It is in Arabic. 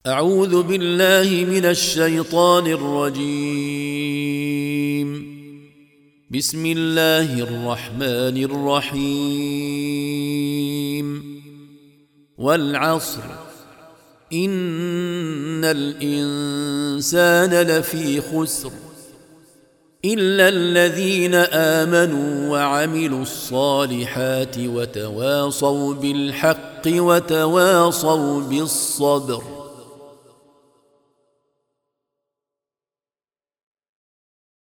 أعوذ بالله من الشيطان الرجيم. بسم الله الرحمن الرحيم. والعصر إن الإنسان لفي خسر إلا الذين آمنوا وعملوا الصالحات وتواصوا بالحق وتواصوا بالصبر.